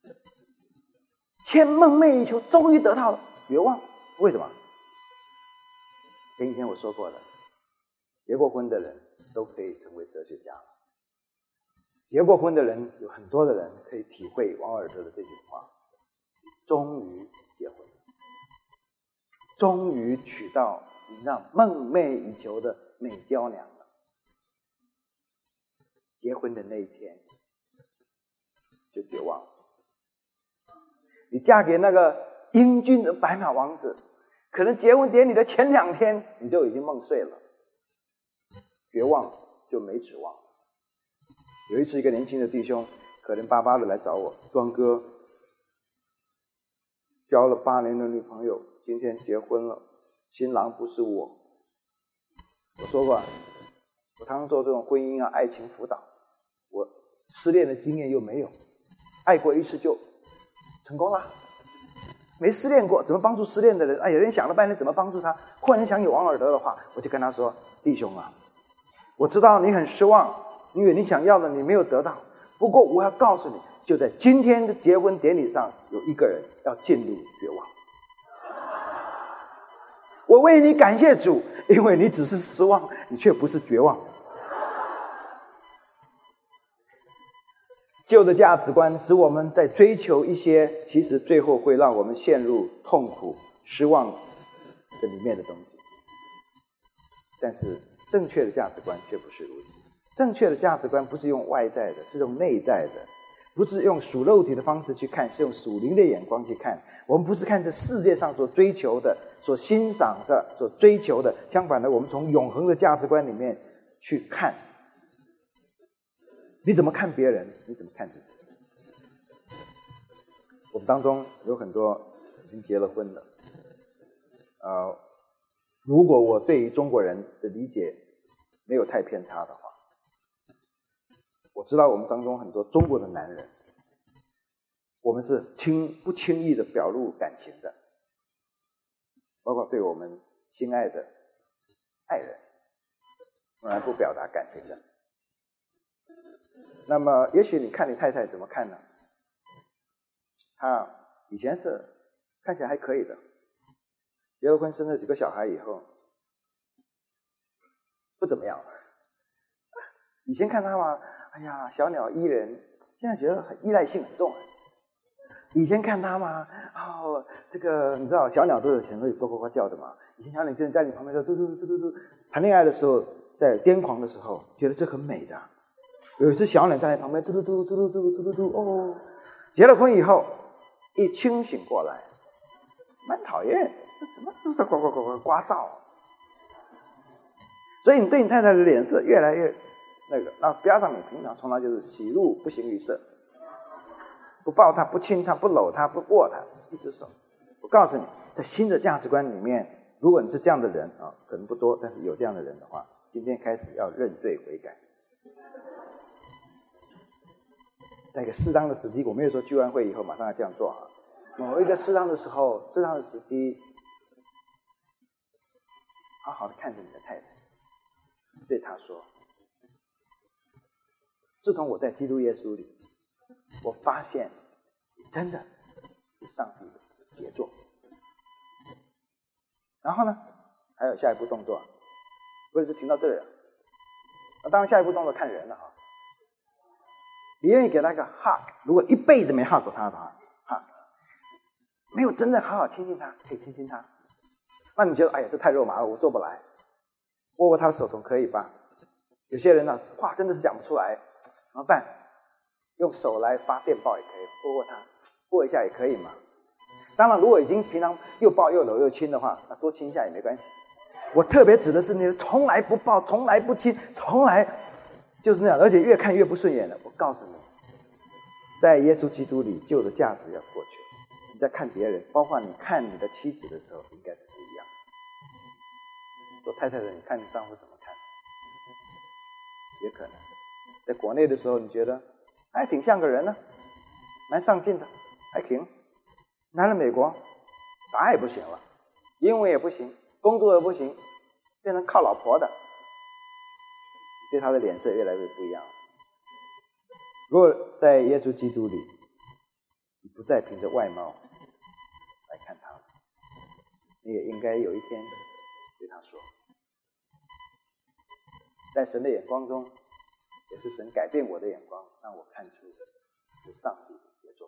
千梦寐以求终于得到了，绝望，为什么？前几天我说过了，结过婚的人都可以成为哲学家了。结过婚的人有很多的人可以体会王尔德的这句话：终于结婚，终于娶到你那梦寐以求的美娇娘了。结婚的那一天就绝望了。你嫁给那个英俊的白马王子，可能结婚典礼的前2天你就已经梦碎了，绝望就没指望。有一次，一个年轻的弟兄可怜巴巴的来找我，庄哥，交了8年的女朋友，今天结婚了，新郎不是我。我说过，我常常做这种婚姻爱情辅导，我失恋的经验又没有，爱过一次就成功了，没失恋过，怎么帮助失恋的人？有人想了半天怎么帮助他，忽然想起王尔德的话，我就跟他说：弟兄啊，我知道你很失望，因为你想要的你没有得到，不过我要告诉你，就在今天的结婚典礼上，有一个人要进入绝望。我为你感谢主，因为你只是失望，你却不是绝望。旧的价值观使我们在追求一些其实最后会让我们陷入痛苦、失望的里面的东西，但是正确的价值观却不是如此。正确的价值观不是用外在的，是用内在的，不是用属肉体的方式去看，是用属灵的眼光去看。我们不是看这世界上所追求的、所欣赏的、所追求的，相反的，我们从永恒的价值观里面去看。你怎么看别人，你怎么看自己？我们当中有很多已经结了婚的，如果我对于中国人的理解没有太偏差的话，我知道我们当中很多中国的男人，我们是不轻易的表露感情的，包括对我们心爱的爱人，从来不表达感情的。那么也许你看你太太怎么看呢？她以前是看起来还可以的，结了婚生了几个小孩以后不怎么样了。以前看她嘛，哎呀小鸟依人，现在觉得很依赖性很重。以前看她嘛，这个你知道小鸟都有钱会呱呱呱叫的嘛，以前小鸟在你旁边嘟嘟嘟嘟嘟，谈恋爱的时候在癫狂的时候觉得这很美的。有一只小鸟在旁边嘟嘟嘟嘟嘟嘟嘟嘟嘟哦，结了婚以后一清醒过来，蛮讨厌，怎么都在呱呱呱呱呱噪。所以你对你太太的脸色越来越那个，那不要让你平常从来就是喜怒不形于色，不抱她，不亲她，不搂她，不握她，一只手。我告诉你，在新的价值观里面，如果你是这样的人可能不多，但是有这样的人的话，今天开始要认罪悔改。在一个适当的时机，我没有说聚完会以后马上要这样做某一个适当的时候、适当的时机，好好的看着你的太太，对她说：自从我在基督耶稣里，我发现你真的是上帝的杰作。然后呢，还有下一步动作，或者就停到这里了。那当然，下一步动作看人了你愿意给他一个 hug， 如果一辈子没 hug 他的话 hug， 没有真正好好亲近他，可以亲亲他。那你觉得哎呀这太肉麻了，我做不来。握握他的手总可以吧？有些人话真的是讲不出来，怎么办？用手来发电报也可以，握握他，握一下也可以嘛。当然，如果已经平常又抱又搂又亲的话，那多亲一下也没关系。我特别指的是你从来不抱，从来不亲，从来就是那样，而且越看越不顺眼了。我告诉你，在耶稣基督里，旧的价值要过去了。你在看别人，包括你看你的妻子的时候，应该是不一样。做太太的，你看你丈夫怎么看？也可能在国内的时候，你觉得还挺像个人呢，蛮上进的，还行。 来了美国，啥也不行了，英文也不行，工作也不行，变成靠老婆的，对他的脸色越来越不一样了。如果在耶稣基督里，你不再凭着外貌来看他，你也应该有一天对他说，在神的眼光中，也是神改变我的眼光，让我看出是上帝的杰作。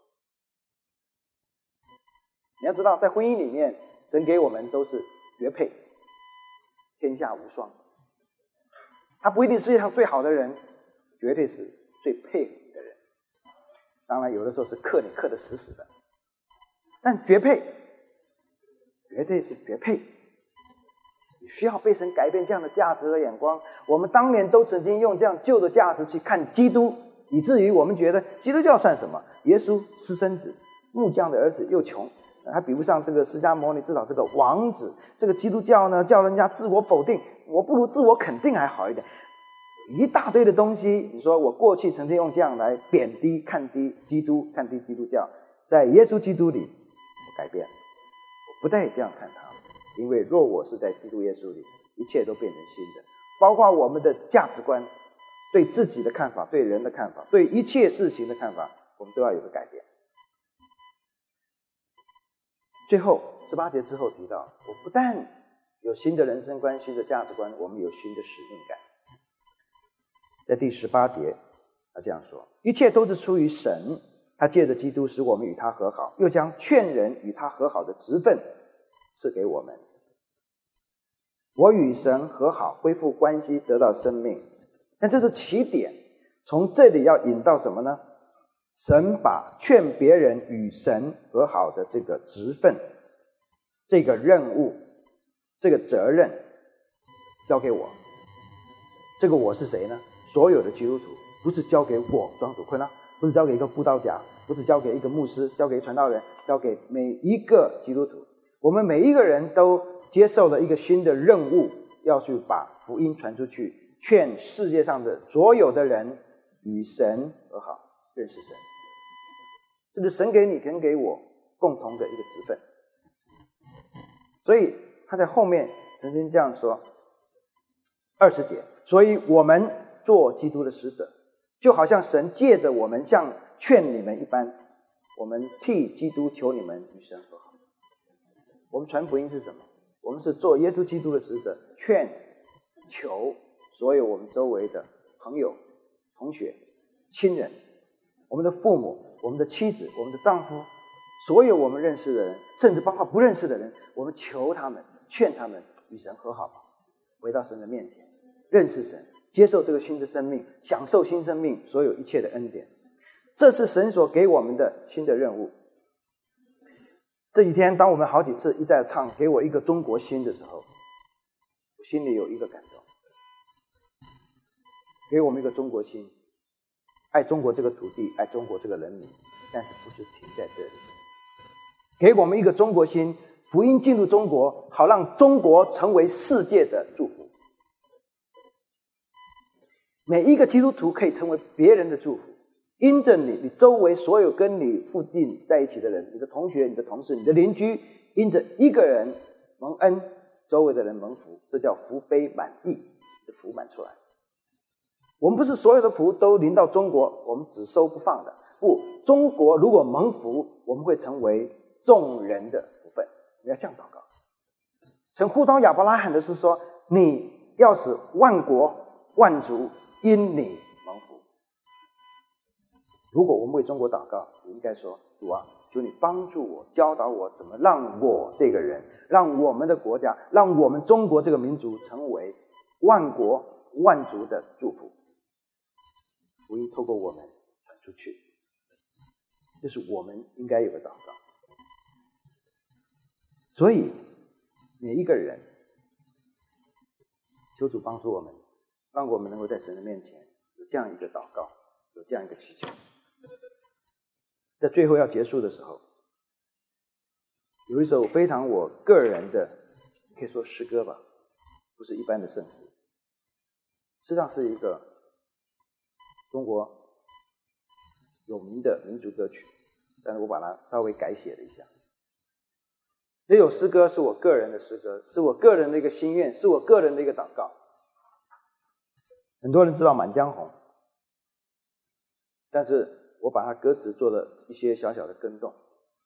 你要知道，在婚姻里面，神给我们都是绝配，天下无双。他不一定世界上最好的人，绝对是最配合你的人。当然，有的时候是克你克得死死的，但绝配，绝对是绝配。你需要被神改变这样的价值和眼光。我们当年都曾经用这样旧的价值去看基督，以至于我们觉得基督教算什么？耶稣私生子，木匠的儿子，又穷，还比不上这个释迦牟尼，至少这个王子。这个基督教呢，叫人家自我否定，我不如自我肯定还好一点。一大堆的东西，你说我过去曾经用这样来贬低、看低基督、看低基督教，在耶稣基督里我改变了，我不再这样看他了。因为若我是在基督耶稣里，一切都变成新的，包括我们的价值观，对自己的看法，对人的看法，对一切事情的看法，我们都要有个改变。最后18节之后提到，我不但有新的人生观、新的价值观，我们有新的使命感。在第18节他这样说，一切都是出于神，他借着基督使我们与他和好，又将劝人与他和好的职分赐给我们。我与神和好，恢复关系，得到生命。但这是起点，从这里要引到什么呢？神把劝别人与神和好的这个职分、这个任务、这个责任交给我。这个我是谁呢？所有的基督徒，不是交给我庄主坤啊，不是交给一个布道家，不是交给一个牧师，交给传道人，交给每一个基督徒。我们每一个人都接受了一个新的任务，要去把福音传出去，劝世界上的所有的人与神和好，认识神。这是神给你跟给我共同的一个职分。所以他在后面曾经这样说，20节，所以我们做基督的使者，就好像神借着我们像劝你们一般，我们替基督求你们与神和好。我们传福音是什么？我们是做耶稣基督的使者，劝求所有我们周围的朋友、同学、亲人，我们的父母、我们的妻子、我们的丈夫，所有我们认识的人，甚至包括不认识的人，我们求他们、劝他们与神和好吧，回到神的面前，认识神，接受这个新的生命，享受新生命所有一切的恩典。这是神所给我们的新的任务。这几天当我们好几次一再唱给我一个中国心的时候，我心里有一个感动，给我们一个中国心，爱中国这个土地，爱中国这个人民，但是不是停在这里，给我们一个中国心，福音进入中国，好让中国成为世界的祝福。每一个基督徒可以成为别人的祝福，因着你周围所有跟你附近在一起的人，你的同学、你的同事、你的邻居，因着一个人蒙恩，周围的人蒙福，这叫福杯满溢，这福满出来。我们不是所有的福都临到中国，我们只收不放的。不，中国如果蒙福，我们会成为众人的福分。你要这样祷告。神呼召亚伯拉罕的是说，你要使万国万族因你蒙福。如果我们为中国祷告，你应该说，主啊，求你帮助我，教导我怎么让我这个人，让我们的国家，让我们中国这个民族成为万国万族的祝福。福音透过我们传出去，这是我们应该有的祷告。所以每一个人，求主帮助我们，让我们能够在神的面前有这样一个祷告，有这样一个祈求。在最后要结束的时候，有一首非常我个人的，可以说诗歌吧，不是一般的圣诗，实际上是一个中国有名的民族歌曲，但是我把它稍微改写了一下。 那首诗歌是我个人的诗歌，是我个人的一个心愿，是我个人的一个祷告。很多人知道《满江红》，但是我把它歌词做了一些小小的更动。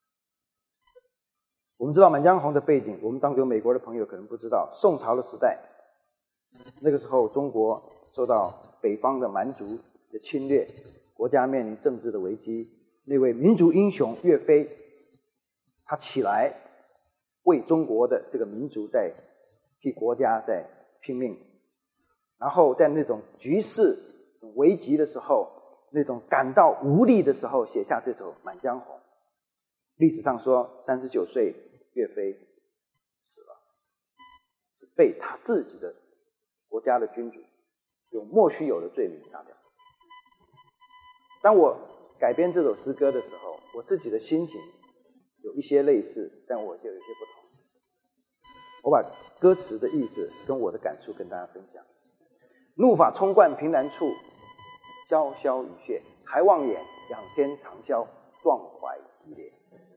我们知道《满江红》的背景，我们当中有美国的朋友可能不知道，宋朝的时代，那个时候中国受到北方的蛮族的侵略，国家面临政治的危机。那位民族英雄岳飞，他起来为中国的这个民族在替国家在拼命，然后在那种局势危急的时候，那种感到无力的时候，写下这首《满江红》。历史上说39岁岳飞死了，是被他自己的国家的君主用莫须有的罪名杀掉。当我改编这首诗歌的时候，我自己的心情有一些类似，但我就有一些不同。我把歌词的意思跟我的感触跟大家分享。怒发冲冠凭栏处，潇潇雨血，还望眼，仰天长啸，壮怀激烈。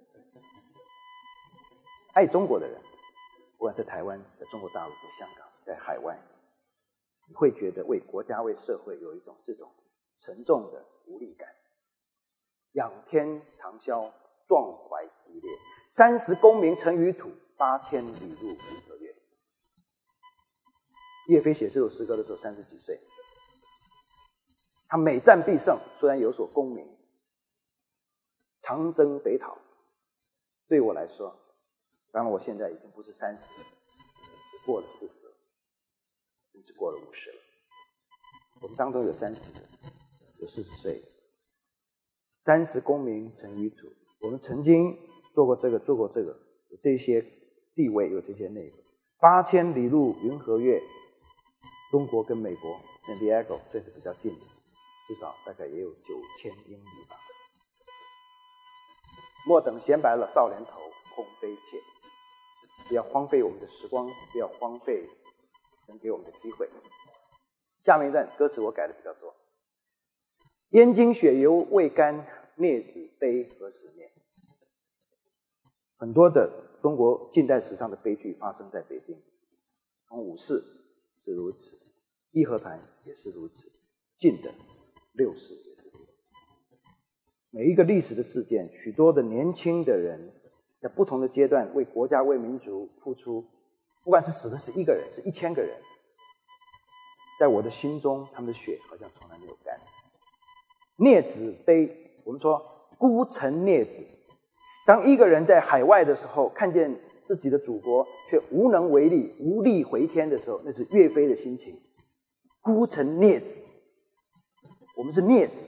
爱中国的人，不管是台湾、在中国大陆、在香港、在海外，你会觉得为国家、为社会有一种这种沉重的无力感。仰天长啸，壮怀激烈，30功名尘与土，8000里路云和月。岳飞写这首诗歌的时候30几岁，他每战必胜，虽然有所功名，长征北讨。对我来说，当然我现在已经不是30了，过了40了，甚至过了50了。我们当中有30的，有40岁的。30功名尘与土，我们曾经做过这个，做过这个，有这些地位，有这些内容。8000里路云和月，中国跟美国 San Diego 这是比较近的，至少大概也有9000英里吧。莫等闲白了少年头，空悲切。不要荒废我们的时光，不要荒废神给我们的机会。下面一段歌词我改的比较多。燕京雪犹未干，镊子悲何时灭？很多的中国近代史上的悲剧发生在北京，从五四是如此，义和团也是如此，近的六四也是如此。每一个历史的事件，许多的年轻的人在不同的阶段为国家为民族付出，不管是死的是1个人，是1000个人，在我的心中，他们的血好像从来没有干。镊子悲，我们说孤城镊子。当一个人在海外的时候，看见自己的祖国却无能为力、无力回天的时候，那是岳飞的心情。孤城镊子，我们是镊子。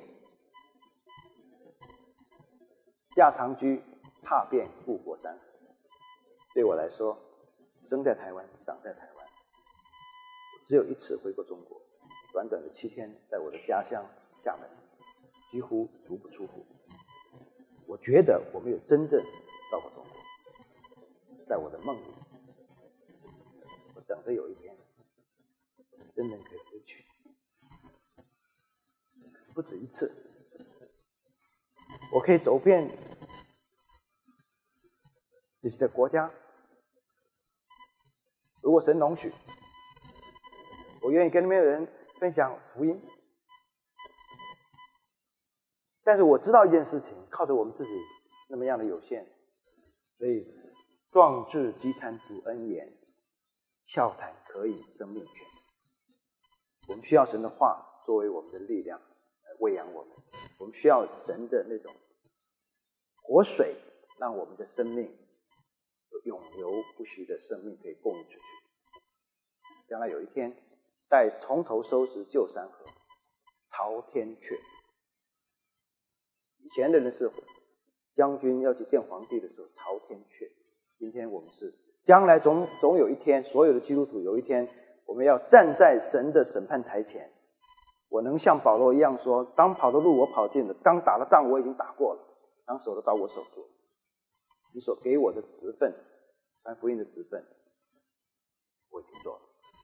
驾长车，踏遍故国山。对我来说，生在台湾，长在台湾，只有一次回过中国，短短的7天，在我的家乡厦门，几乎足不出户。我觉得我没有真正到过中国，在我的梦里，我等着有一天真正可以回去，不止一次。我可以走遍自己的国家，如果神容许，我愿意跟那边的人分享福音。但是我知道一件事情，靠着我们自己那么样的有限，所以壮志饥餐主恩言，笑谈渴饮生命泉。我们需要神的话作为我们的力量来喂养我们，我们需要神的那种活水，让我们的生命有永流不息的生命可以供应出去。将来有一天，待从头收拾旧山河，朝天阙。以前的人是将军要去见皇帝的时候朝天阙，今天我们是将来总有一天，所有的基督徒有一天，我们要站在神的审判台前。我能像保罗一样说，当跑的路我跑尽了，当打的仗我已经打过了，当守的刀我守住了。你所给我的职分，传福音的职分，我已经做了。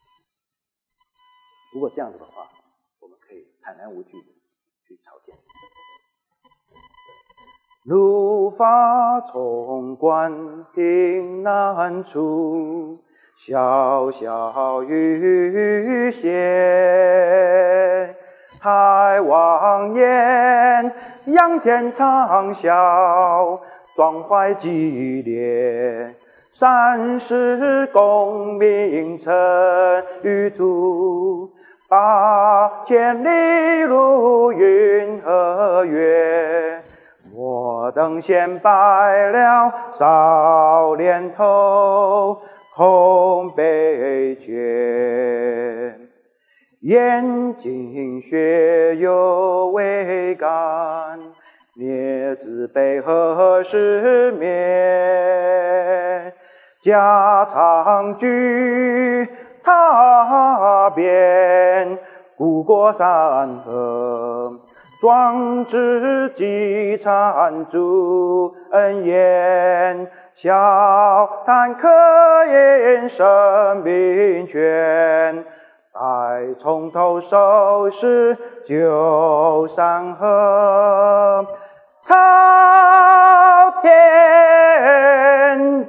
如果这样子的话，我们可以坦然无惧的去朝见神。 怒发冲冠挺难处，潇潇雨歇。海望眼，仰天长啸，壮怀激烈。三世功名尘与土，把千里路云和月。我等闲白了少年头，空悲绝。眼睛血有未干，孽子悲何时灭？家常居他边，故国山河。壮志饥餐主恩言，笑谈可言生命权。待从头收拾旧山河，朝天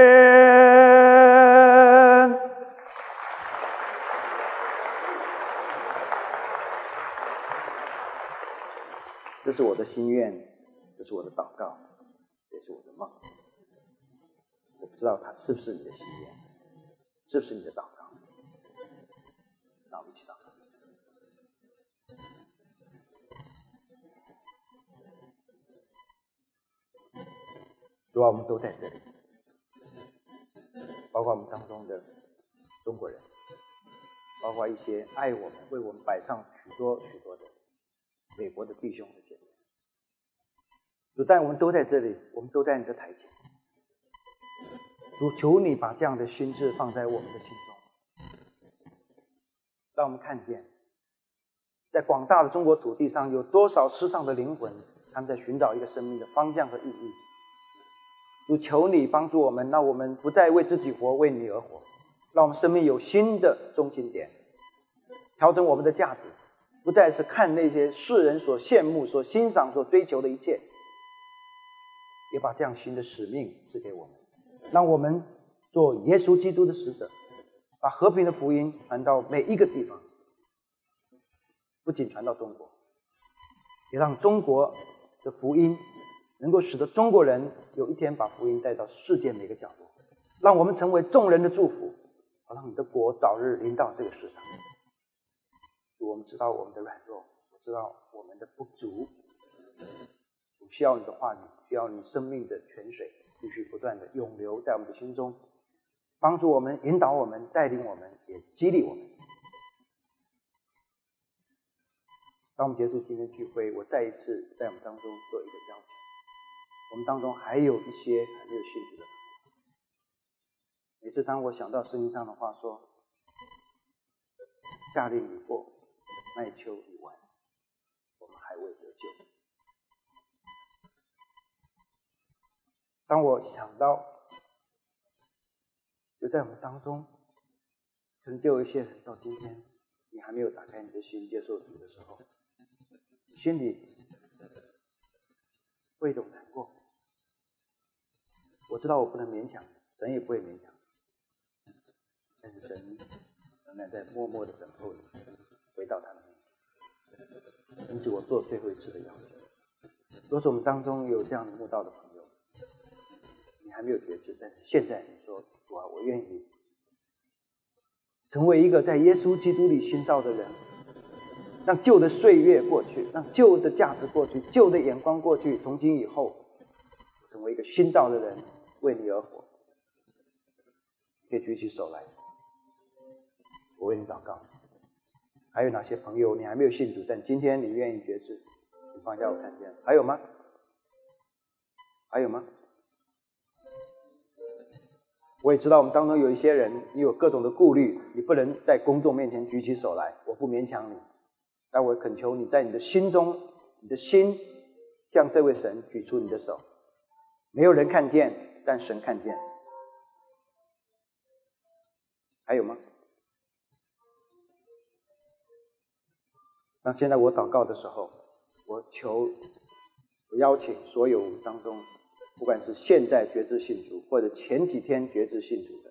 阙。这是我的心愿，这是我的祷告，也是我的梦。我不知道它是不是你的心愿，是不是你的祷告？让我们一起祷告。主啊，我们都在这里，包括我们当中的中国人，包括一些爱我们、为我们摆上许多许多的美国的弟兄和姐妹。主，但我们都在这里，我们都在你的台前。主，求你把这样的心志放在我们的心中，让我们看见，在广大的中国土地上有多少世上的灵魂，他们在寻找一个生命的方向和意义。主，求你帮助我们，让我们不再为自己活，为你而活，让我们生命有新的中心点，调整我们的价值，不再是看那些世人所羡慕、所欣赏、所追求的一切，也把这样新的使命赐给我们，让我们做耶稣基督的使者，把和平的福音传到每一个地方，不仅传到中国，也让中国的福音能够使得中国人有一天把福音带到世界每个角落，让我们成为众人的祝福，好让你的国早日临到这个世上。我们知道我们的软弱，我知道我们的不足，我需要你的话语，需要你生命的泉水继续不断的涌流在我们的心中，帮助我们，引导我们，带领我们，也激励我们。当我们结束今天聚会，我再一次在我们当中做一个邀请，我们当中还有一些还没有信主的朋友。每次当我想到圣经上的话说，夏令已过，麦秋已完，我们还未得救。当我想到就在我们当中可能就有一些人到今天你还没有打开你的心接受主的时候，心里会有难过。我知道我不能勉强，神也不会勉强，但是神仍然在默默的等候你回到他的面前。因此我做最后一次的邀请，若是我们当中有这样的慕道的朋友，你还没有决志，但是现在你说主啊，我愿意成为一个在耶稣基督里新造的人，让旧的岁月过去，让旧的价值过去，旧的眼光过去，从今以后成为一个新造的人，为你而活。可以举起手来，我为你祷告。还有哪些朋友你还没有信主，但今天你愿意决志？你放下我看见。还有吗？还有吗？我也知道我们当中有一些人，你有各种的顾虑，你不能在公众面前举起手来，我不勉强你，但我恳求你在你的心中，你的心向这位神举出你的手。没有人看见，但神看见。还有吗？那现在我祷告的时候，我求我邀请所有当中，不管是现在觉知信主，或者前几天觉知信主的，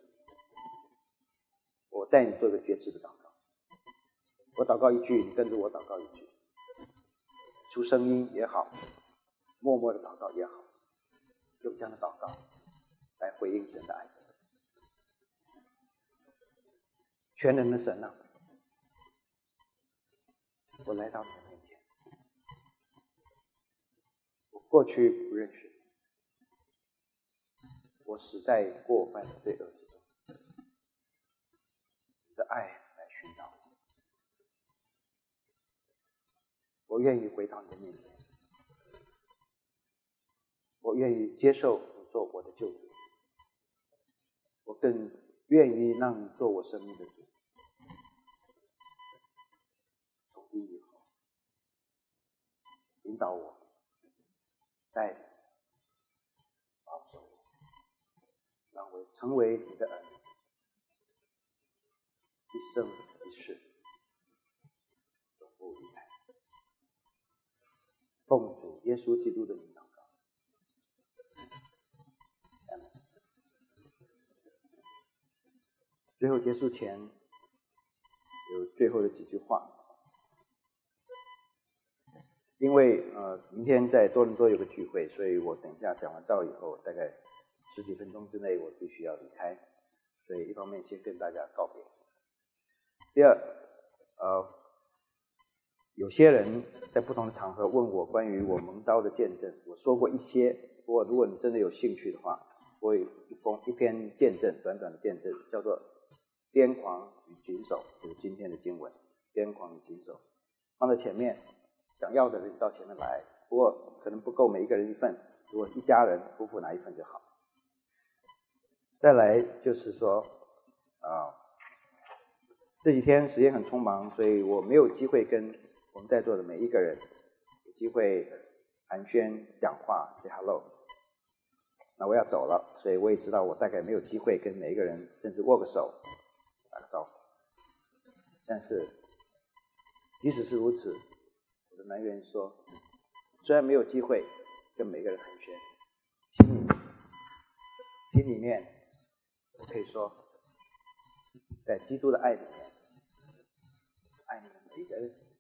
我带你做个觉知的祷告。我祷告一句，你跟着我祷告一句，出声音也好，默默的祷告也好，用这样的祷告来回应神的爱。全能的神啊，我来到你的面前，我过去不认识你，我死在过犯的罪恶之中，你的爱来寻找我，我愿意回到你的面前，我愿意接受你做我的救主，我更愿意让你做我生命的主。从今以后，引导我，带领我，保守我，让我成为你的儿女，一生一世永不离开。奉主耶稣基督的名祷告。最后结束前，有最后的几句话。因为明天在多伦多有个聚会，所以我等一下讲完道以后，大概10几分钟之内我必须要离开，所以一方面先跟大家告别。第二，有些人在不同的场合问我关于我蒙召的见证，我说过一些，不过如果你真的有兴趣的话，我有一篇见证，短短的见证，叫做癫狂与谨守，就是今天的经文，癫狂与谨守，放在前面，想要的人到前面来，不过可能不够每一个人一份，如果一家人夫妇拿一份就好。再来就是说这几天时间很匆忙，所以我没有机会跟我们在座的每一个人有机会寒暄讲话 say hello。 那我要走了，所以我也知道我大概没有机会跟每一个人甚至握个手打个招呼。但是即使是如此，我的蛮愿意说，虽然没有机会跟每个人寒暄，心里面我可以说，在基督的爱里面，爱你们每一个人。